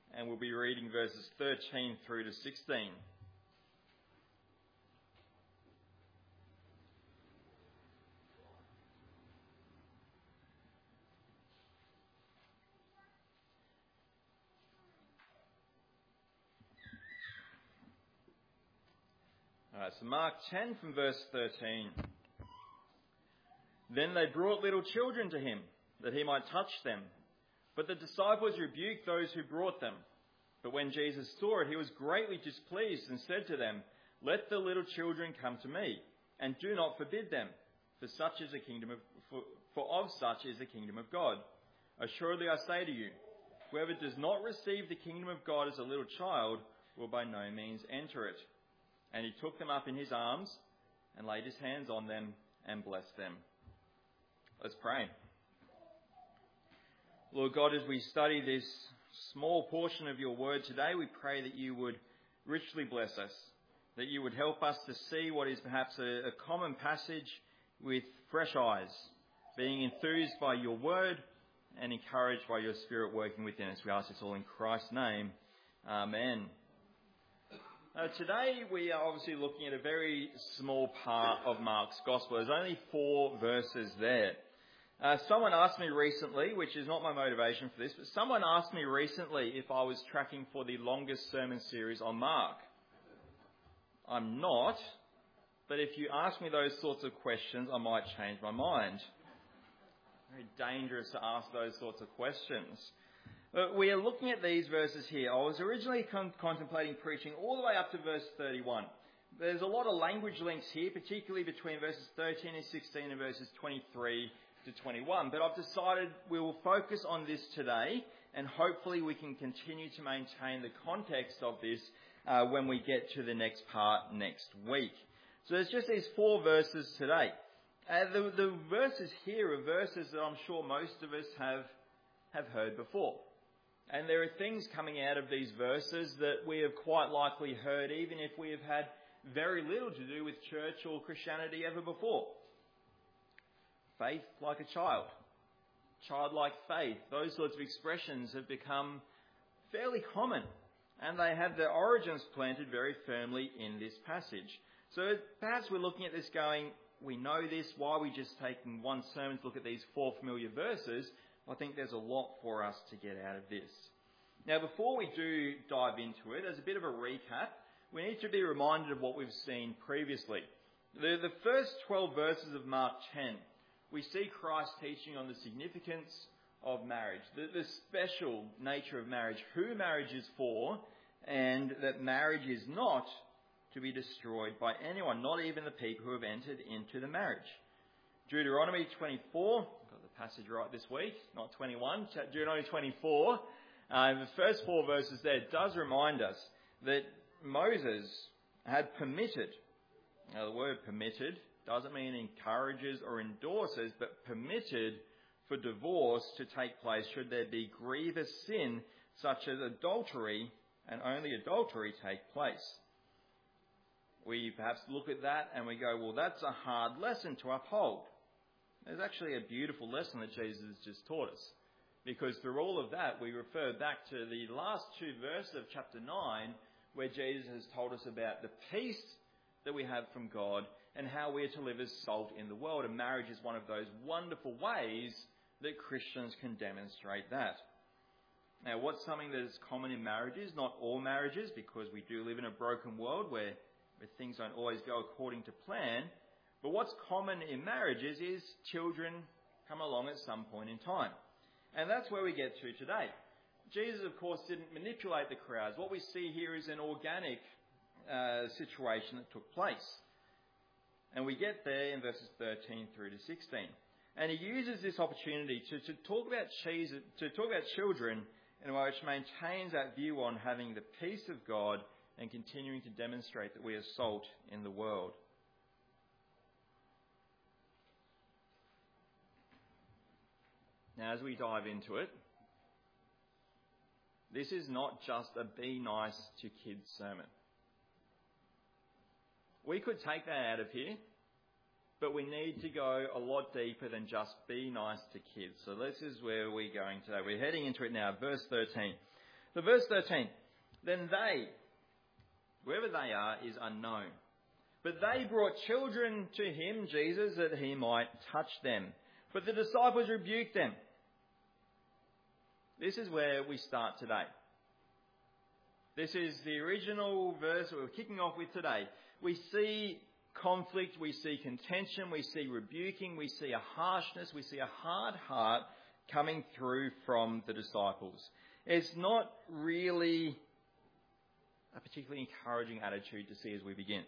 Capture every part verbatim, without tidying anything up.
and we'll be reading verses thirteen through to sixteen. Alright, so Mark ten from verse thirteen. Then they brought little children to him, that he might touch them. But the disciples rebuked those who brought them. But when Jesus saw it, he was greatly displeased and said to them, "Let the little children come to me, and do not forbid them, for such is the kingdom of for, for of such is the kingdom of God. Assuredly I say to you, whoever does not receive the kingdom of God as a little child will by no means enter it." And he took them up in his arms and laid his hands on them and blessed them. Let's pray. Lord God, as we study this small portion of your word today, we pray that you would richly bless us, that you would help us to see what is perhaps a, a common passage with fresh eyes, being enthused by your word and encouraged by your Spirit working within us. We ask this all in Christ's name. Amen. Uh, today we are obviously looking at a very small part of Mark's Gospel. There's only four verses there. Uh, someone asked me recently, which is not my motivation for this, but someone asked me recently if I was tracking for the longest sermon series on Mark. I'm not, but if you ask me those sorts of questions, I might change my mind. Very dangerous to ask those sorts of questions. But we are looking at these verses here. I was originally con- contemplating preaching all the way up to verse thirty-one. There's a lot of language links here, particularly between verses thirteen and sixteen and verses twenty-three to twenty-one. But I've decided we will focus on this today, and hopefully we can continue to maintain the context of this uh, when we get to the next part next week. So there's just these four verses today. Uh, the, the verses here are verses that I'm sure most of us have, have heard before. And there are things coming out of these verses that we have quite likely heard, even if we have had very little to do with church or Christianity ever before. Faith like a child, childlike faith, those sorts of expressions have become fairly common, and they have their origins planted very firmly in this passage. So perhaps we're looking at this going, we know this, why are we just taking one sermon to look at these four familiar verses? I think there's a lot for us to get out of this. Now, before we do dive into it, as a bit of a recap, we need to be reminded of what we've seen previously. The, the first twelve verses of Mark ten, we see Christ teaching on the significance of marriage, the, the special nature of marriage, who marriage is for, and that marriage is not to be destroyed by anyone, not even the people who have entered into the marriage. Deuteronomy twenty-four, got the passage right this week, not twenty-one, Deuteronomy twenty-four, uh, the first four verses there does remind us that Moses had permitted, now the word permitted doesn't mean encourages or endorses, but permitted for divorce to take place should there be grievous sin such as adultery, and only adultery take place. We perhaps look at that and we go, well, that's a hard lesson to uphold. There's actually a beautiful lesson that Jesus has just taught us. Because through all of that, we refer back to the last two verses of chapter nine, where Jesus has told us about the peace that we have from God and how we are to live as salt in the world. And marriage is one of those wonderful ways that Christians can demonstrate that. Now, what's something that is common in marriages? Not all marriages, because we do live in a broken world where, where things don't always go according to plan. But what's common in marriages is children come along at some point in time. And that's where we get to today. Jesus, of course, didn't manipulate the crowds. What we see here is an organic uh, situation that took place. And we get there in verses thirteen through to sixteen. And he uses this opportunity to, to talk about cheese, to talk about children in a way which maintains that view on having the peace of God and continuing to demonstrate that we are salt in the world. Now, as we dive into it, this is not just a be nice to kids sermon. We could take that out of here, but we need to go a lot deeper than just be nice to kids. So this is where we're going today. We're heading into it now, verse thirteen. So verse thirteen, then they, whoever they are is unknown, but they brought children to him, Jesus, that he might touch them. But the disciples rebuked them. This is where we start today. This is the original verse that we're kicking off with today. We see conflict, we see contention, we see rebuking, we see a harshness, we see a hard heart coming through from the disciples. It's not really a particularly encouraging attitude to see as we begin.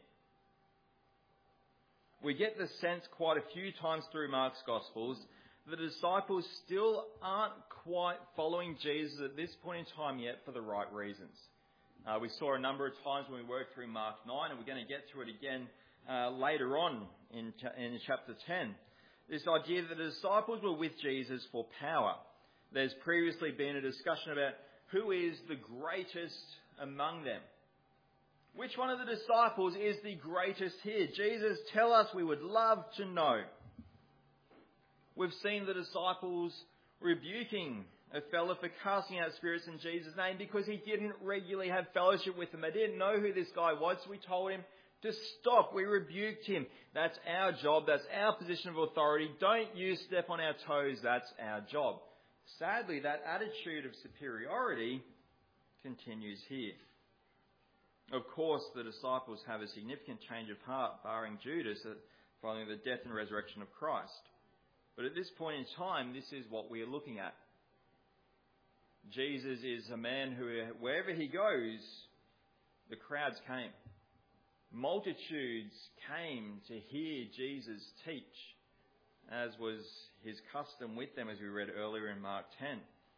We get the sense quite a few times through Mark's Gospels that the disciples still aren't quite following Jesus at this point in time yet for the right reasons. Uh, we saw a number of times when we worked through Mark nine, and we're going to get to it again uh, later on in, cha- in chapter ten. This idea that the disciples were with Jesus for power. There's previously been a discussion about who is the greatest among them. Which one of the disciples is the greatest here? Jesus, tell us, we would love to know. We've seen the disciples rebuking a fellow for casting out spirits in Jesus' name because he didn't regularly have fellowship with them. They didn't know who this guy was, so we told him to stop. We rebuked him. That's our job. That's our position of authority. Don't you step on our toes. That's our job. Sadly, that attitude of superiority continues here. Of course, the disciples have a significant change of heart, barring Judas, following the death and resurrection of Christ. But at this point in time, this is what we are looking at. Jesus is a man who, wherever he goes, the crowds came. Multitudes came to hear Jesus teach, as was his custom with them, as we read earlier in Mark ten.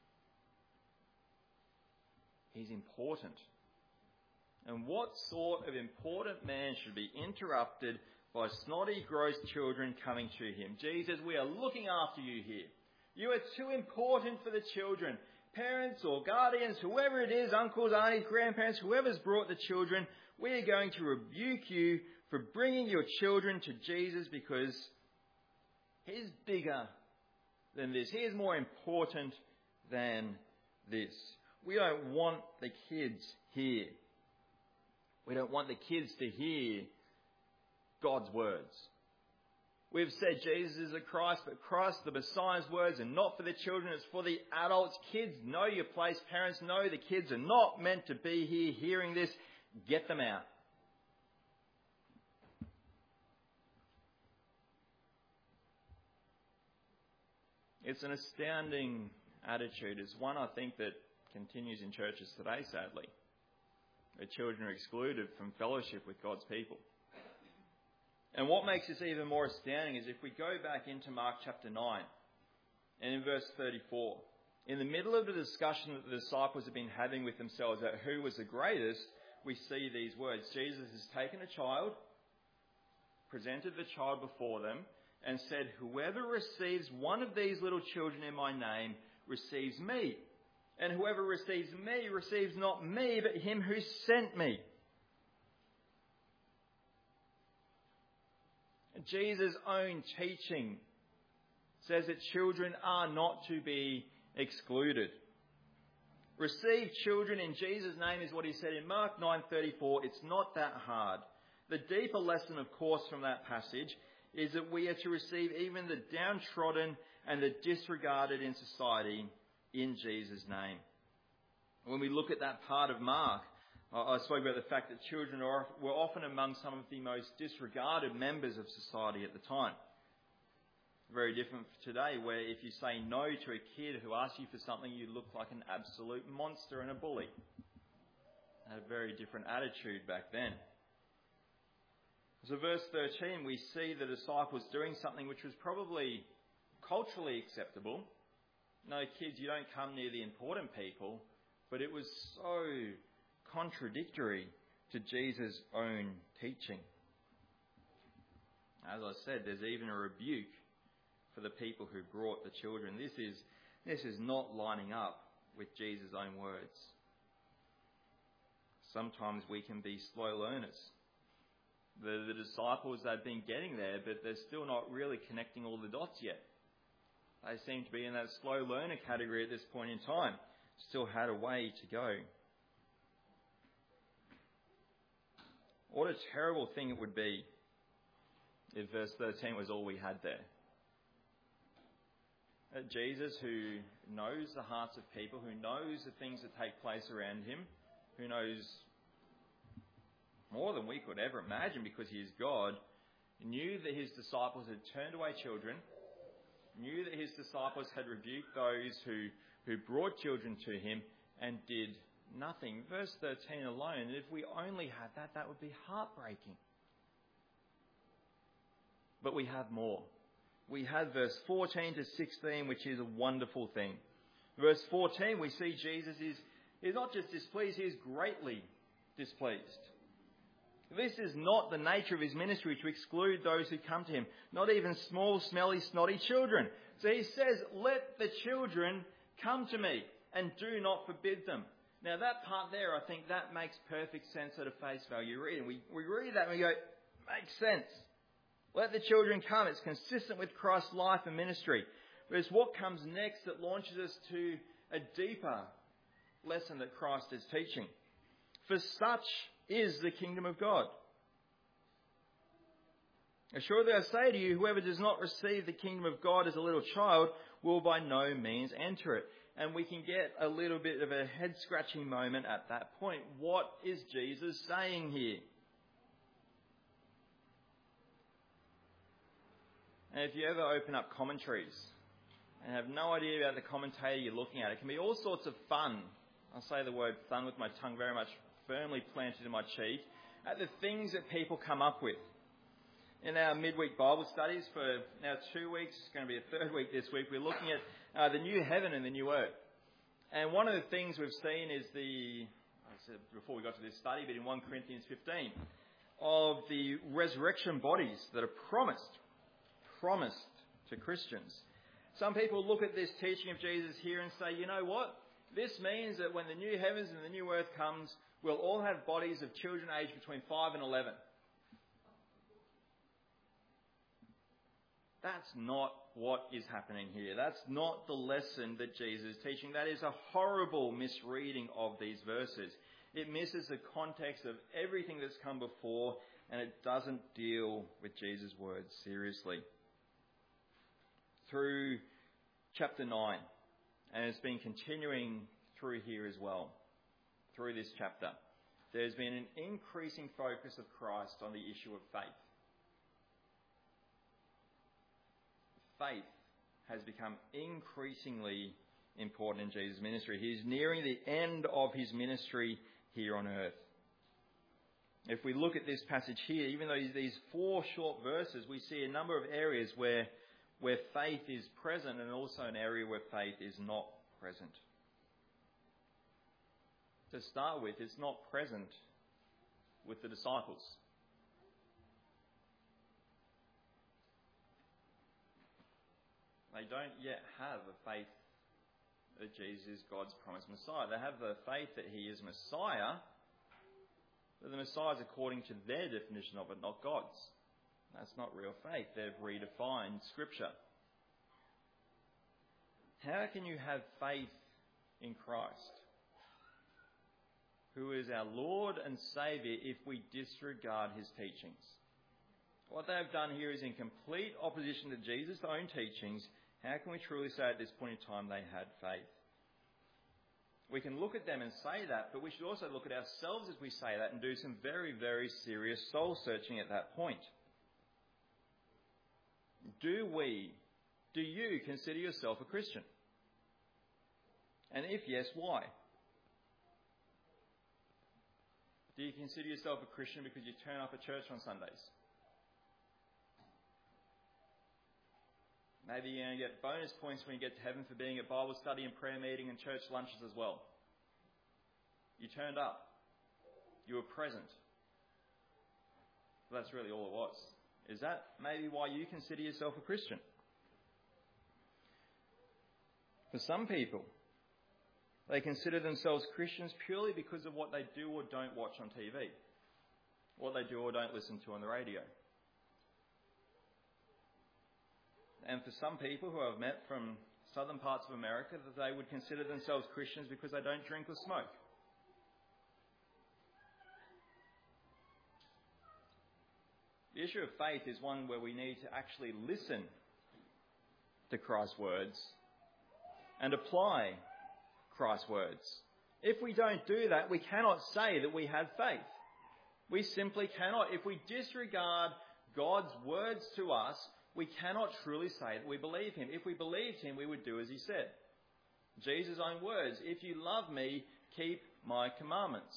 He's important. And what sort of important man should be interrupted by snotty, gross children coming to him? Jesus, we are looking after you here. You are too important for the children. Parents or guardians, whoever it is, uncles, aunties, grandparents, whoever's brought the children, we are going to rebuke you for bringing your children to Jesus because he's bigger than this. He is more important than this. We don't want the kids here. We don't want the kids to hear God's words. We've said Jesus is the Christ, but Christ, the Messiah's words, are not for the children, it's for the adults. Kids, know your place. Parents, know the kids are not meant to be here hearing this. Get them out. It's an astounding attitude. It's one, I think, that continues in churches today, sadly. Where children are excluded from fellowship with God's people. And what makes this even more astounding is if we go back into Mark chapter nine, and in verse thirty-four, in the middle of the discussion that the disciples have been having with themselves about who was the greatest, we see these words. Jesus has taken a child, presented the child before them, and said, whoever receives one of these little children in my name receives me. And whoever receives me receives not me, but him who sent me. Jesus' own teaching says that children are not to be excluded. Receive children in Jesus' name is what he said in Mark nine thirty-four. It's not that hard. The deeper lesson, of course, from that passage is that we are to receive even the downtrodden and the disregarded in society in Jesus' name. When we look at that part of Mark, I spoke about the fact that children are, were often among some of the most disregarded members of society at the time. Very different today, where if you say no to a kid who asks you for something, you look like an absolute monster and a bully. Had a very different attitude back then. So verse thirteen, we see the disciples doing something which was probably culturally acceptable. No, kids, you don't come near the important people. But it was so contradictory to Jesus' own teaching. As I said, there's even a rebuke for the people who brought the children. This is, this is not lining up with Jesus' own words. Sometimes we can be slow learners. The, the disciples, they've been getting there, but they're still not really connecting all the dots yet. They seem to be in that slow learner category at this point in time. still had a way to go. What a terrible thing it would be if verse thirteen was all we had there. That Jesus, who knows the hearts of people, who knows the things that take place around him, who knows more than we could ever imagine because he is God, knew that his disciples had turned away children, knew that his disciples had rebuked those who, who brought children to him, and did nothing. Verse thirteen alone, if we only had that, that would be heartbreaking. But we have more. We have verse fourteen to sixteen, which is a wonderful thing. Verse fourteen, we see Jesus is, is not just displeased, he is greatly displeased. This is not the nature of his ministry to exclude those who come to him, not even small, smelly, snotty children. So he says, let the children come to me and do not forbid them. Now that part there, I think that makes perfect sense at a face value reading. We, we read that and we go, makes sense. Let the children come. It's consistent with Christ's life and ministry. But it's what comes next that launches us to a deeper lesson that Christ is teaching. For such is the kingdom of God. Assuredly I say to you, whoever does not receive the kingdom of God as a little child will by no means enter it. And we can get a little bit of a head-scratching moment at that point. What is Jesus saying here? And if you ever open up commentaries and have no idea about the commentator you're looking at, it can be all sorts of fun. I'll say the word fun with my tongue very much firmly planted in my cheek, at the things that people come up with. In our midweek Bible studies for now two weeks, it's going to be a third week this week, we're looking at uh, the new heaven and the new earth. And one of the things we've seen is the, I said before we got to this study, but in First Corinthians fifteen, of the resurrection bodies that are promised, promised to Christians. Some people look at this teaching of Jesus here and say, you know what? This means that when the new heavens and the new earth comes, we'll all have bodies of children aged between five and eleven. That's not what is happening here. That's not the lesson that Jesus is teaching. That is a horrible misreading of these verses. It misses the context of everything that's come before, and it doesn't deal with Jesus' words seriously. Through chapter nine, and it's been continuing through here as well, through this chapter, there's been an increasing focus of Christ on the issue of faith. Faith has become increasingly important in Jesus' ministry. He's nearing the end of his ministry here on earth. If we look at this passage here, even though these four short verses, we see a number of areas where, where faith is present and also an area where faith is not present. To start with, it's not present with the disciples. They don't yet have a faith that Jesus is God's promised Messiah. They have the faith that he is Messiah, but the Messiah is according to their definition of it, not God's. That's not real faith. They've redefined Scripture. How can you have faith in Christ, who is our Lord and Saviour, if we disregard his teachings? What they have done here is in complete opposition to Jesus' own teachings. How can we truly say at this point in time they had faith? We can look at them and say that, but we should also look at ourselves as we say that and do some very, very serious soul searching at that point. Do we, do you consider yourself a Christian? And if yes, why? Do you consider yourself a Christian because you turn up at church on Sundays? Maybe you're going to get bonus points when you get to heaven for being at Bible study and prayer meeting and church lunches as well. You turned up. You were present. Well, that's really all it was. Is that maybe why you consider yourself a Christian? For some people, they consider themselves Christians purely because of what they do or don't watch on T V, what they do or don't listen to on the radio. And for some people who I've met from southern parts of America that they would consider themselves Christians because they don't drink or smoke. The issue of faith is one where we need to actually listen to Christ's words and apply Christ's words. If we don't do that, we cannot say that we have faith. We simply cannot. If we disregard God's words to us, we cannot truly say that we believe him. If we believed him, we would do as he said. Jesus' own words, if you love me, keep my commandments.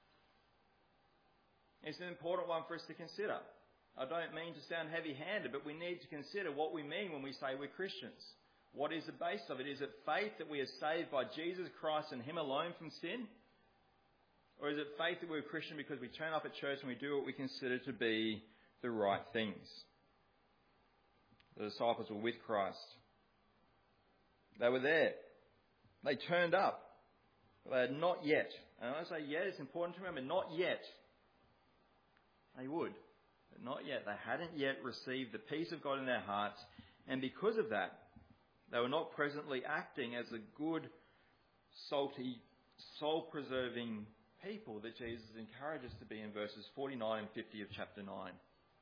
It's an important one for us to consider. I don't mean to sound heavy-handed, but we need to consider what we mean when we say we're Christians. What is the base of it? Is it faith that we are saved by Jesus Christ and him alone from sin? Or is it faith that we're a Christian because we turn up at church and we do what we consider to be the right things? The disciples were with Christ. They were there. They turned up. But they had not yet. And when I say yet, it's important to remember, not yet. They would. But not yet. They hadn't yet received the peace of God in their hearts. And because of that, they were not presently acting as a good, salty, soul-preserving people that Jesus encourages to be in verses forty-nine and fifty of chapter nine.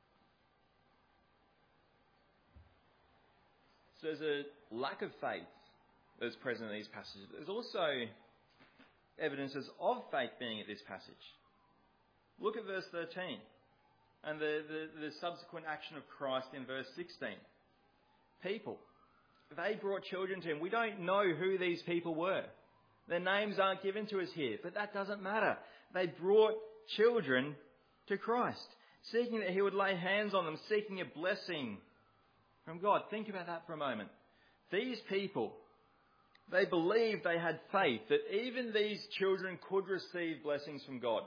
So there's a lack of faith that's present in these passages. There's also evidences of faith being at this passage. Look at verse thirteen and the, the, the subsequent action of Christ in verse sixteen. People. They brought children to him. We don't know who these people were. Their names aren't given to us here, but that doesn't matter. They brought children to Christ, seeking that he would lay hands on them, seeking a blessing from God. Think about that for a moment. These people, they believed, they had faith that even these children could receive blessings from God.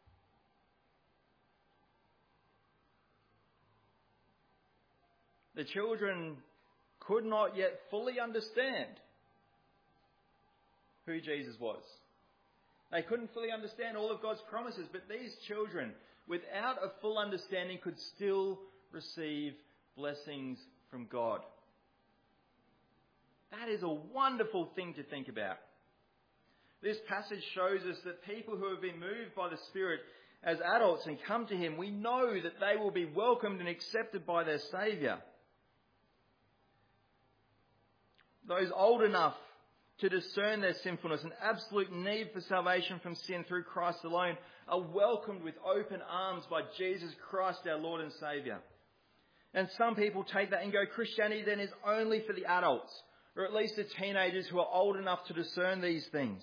The children could not yet fully understand who Jesus was. They couldn't fully understand all of God's promises, but these children, without a full understanding, could still receive blessings from God. That is a wonderful thing to think about. This passage shows us that people who have been moved by the Spirit as adults and come to him, we know that they will be welcomed and accepted by their Saviour. Those old enough to discern their sinfulness and absolute need for salvation from sin through Christ alone are welcomed with open arms by Jesus Christ, our Lord and Saviour. And some people take that and go, Christianity then is only for the adults, or at least the teenagers who are old enough to discern these things.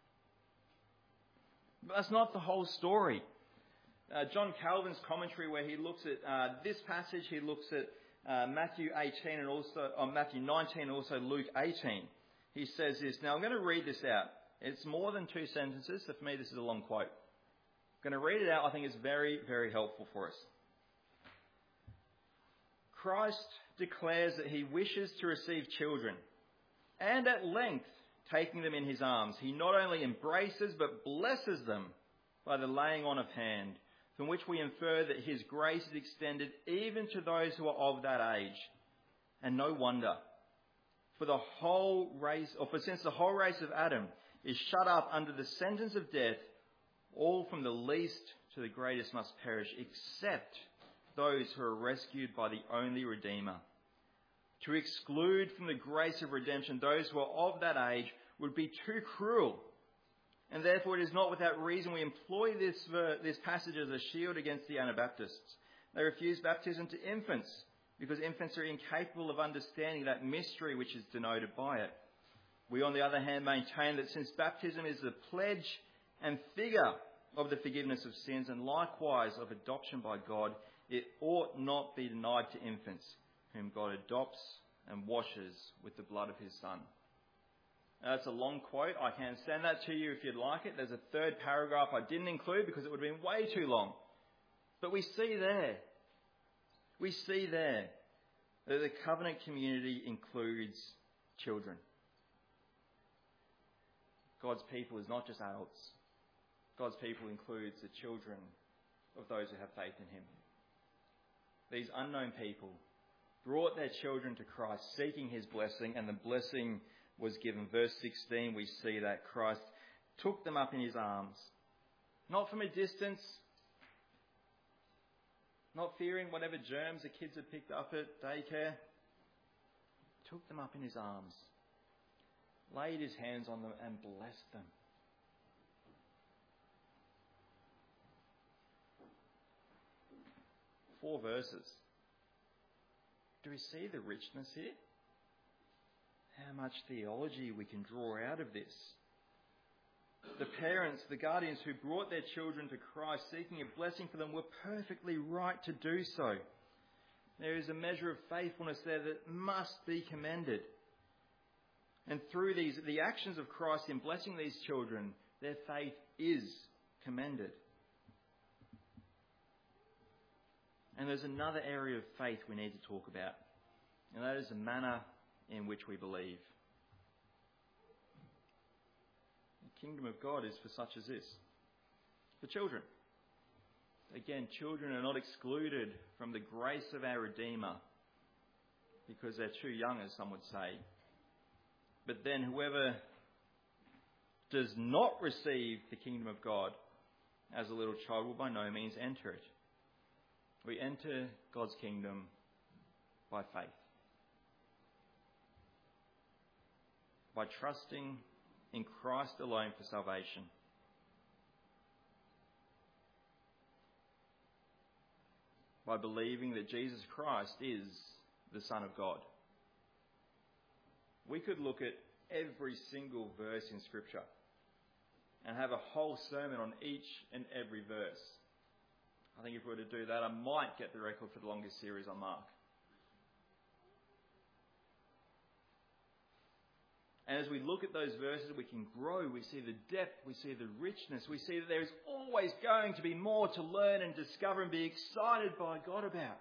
But that's not the whole story. Uh, John Calvin's commentary, where he looks at uh, this passage, he looks at uh, Matthew eighteen and also uh, Matthew nineteen and also Luke eighteen. He says this. Now I'm going to read this out. It's more than two sentences, so for me this is a long quote. I'm going to read it out. I think it's very, very helpful for us. Christ declares that he wishes to receive children, and at length, taking them in his arms, he not only embraces but blesses them by the laying on of hand, from which we infer that his grace is extended even to those who are of that age. And no wonder, for the whole race, or for since the whole race of Adam is shut up under the sentence of death, all from the least to the greatest must perish, except those who are rescued by the only Redeemer. To exclude from the grace of redemption those who are of that age would be too cruel. And therefore it is not without reason we employ this, uh, this passage as a shield against the Anabaptists. They refuse baptism to infants because infants are incapable of understanding that mystery which is denoted by it. We, on the other hand, maintain that since baptism is the pledge and figure of the forgiveness of sins and likewise of adoption by God, it ought not be denied to infants, whom God adopts and washes with the blood of his Son. Now, that's a long quote. I can send that to you if you'd like it. There's a third paragraph I didn't include because it would have been way too long. But we see there, we see there that the covenant community includes children. God's people is not just adults. God's people includes the children of those who have faith in him. These unknown people brought their children to Christ, seeking his blessing, and the blessing was given. Verse sixteen, we see that Christ took them up in his arms, not from a distance, not fearing whatever germs the kids had picked up at daycare. Took them up in his arms, laid his hands on them and blessed them. Four verses. Do we see the richness here? How much theology we can draw out of this. The parents, the guardians who brought their children to Christ seeking a blessing for them were perfectly right to do so. There is a measure of faithfulness there that must be commended. And through these, the actions of Christ in blessing these children, their faith is commended. And there's another area of faith we need to talk about, and that is the manner in which we believe. The kingdom of God is for such as this. For children. Again, children are not excluded from the grace of our Redeemer because they're too young, as some would say. But then whoever does not receive the kingdom of God as a little child will by no means enter it. We enter God's kingdom by faith. By trusting in Christ alone for salvation. By believing that Jesus Christ is the Son of God. We could look at every single verse in Scripture and have a whole sermon on each and every verse. I think if we were to do that, I might get the record for the longest series on Mark. And as we look at those verses, we can grow. We see the depth. We see the richness. We see that there is always going to be more to learn and discover and be excited by God about.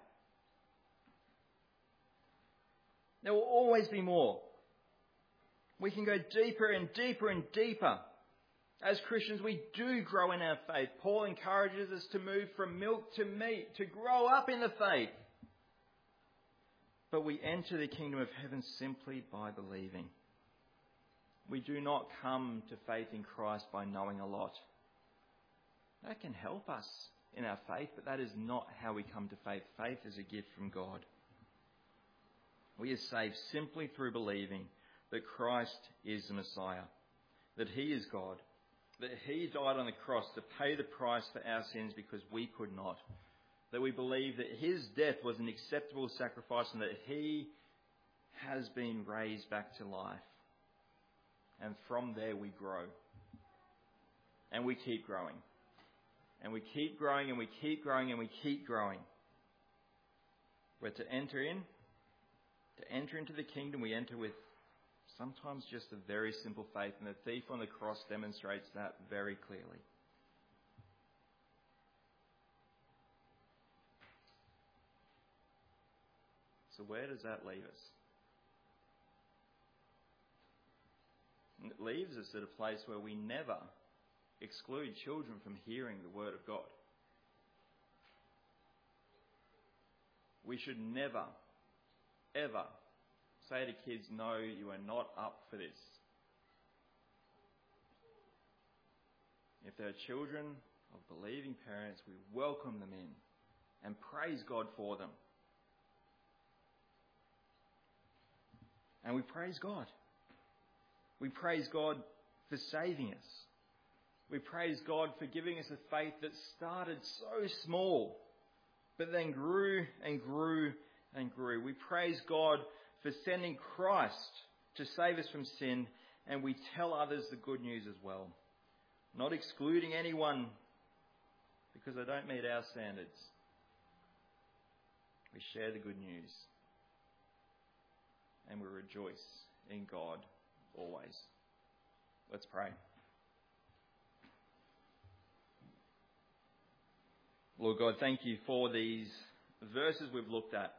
There will always be more. We can go deeper and deeper and deeper. As Christians, we do grow in our faith. Paul encourages us to move from milk to meat, to grow up in the faith. But we enter the kingdom of heaven simply by believing. We do not come to faith in Christ by knowing a lot. That can help us in our faith, but that is not how we come to faith. Faith is a gift from God. We are saved simply through believing that Christ is the Messiah, that he is God, that he died on the cross to pay the price for our sins because we could not, that we believe that his death was an acceptable sacrifice and that he has been raised back to life. And from there we grow. And we keep growing. And we keep growing and we keep growing and we keep growing. We're to enter in. To enter into the kingdom, we enter with sometimes just a very simple faith. And the thief on the cross demonstrates that very clearly. So where does that leave us? It leaves us at a place where we never exclude children from hearing the word of God. We should never, ever say to kids, no, you are not up for this. If there are children of believing parents, we welcome them in and praise God for them. And we praise God. We praise God for saving us. We praise God for giving us a faith that started so small, but then grew and grew and grew. We praise God for sending Christ to save us from sin, and we tell others the good news as well. Not excluding anyone because they don't meet our standards. We share the good news, and we rejoice in God always. Let's pray. Lord God, thank you for these verses we've looked at.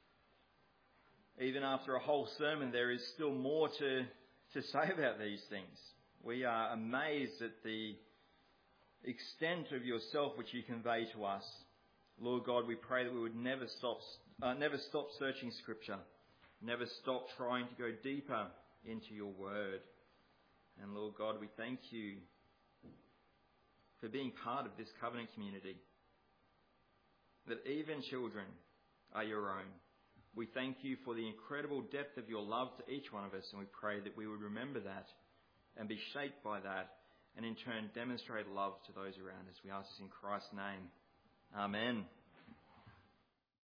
Even after a whole sermon, there is still more to, to say about these things. We are amazed at the extent of yourself which you convey to us. Lord God, we pray that we would never stop, uh, never stop searching Scripture, never stop trying to go deeper into your word. And Lord God, we thank you for being part of this covenant community, that even children are your own. We thank you for the incredible depth of your love to each one of us, and we pray that we would remember that and be shaped by that, and in turn demonstrate love to those around us. We ask this in Christ's name. Amen.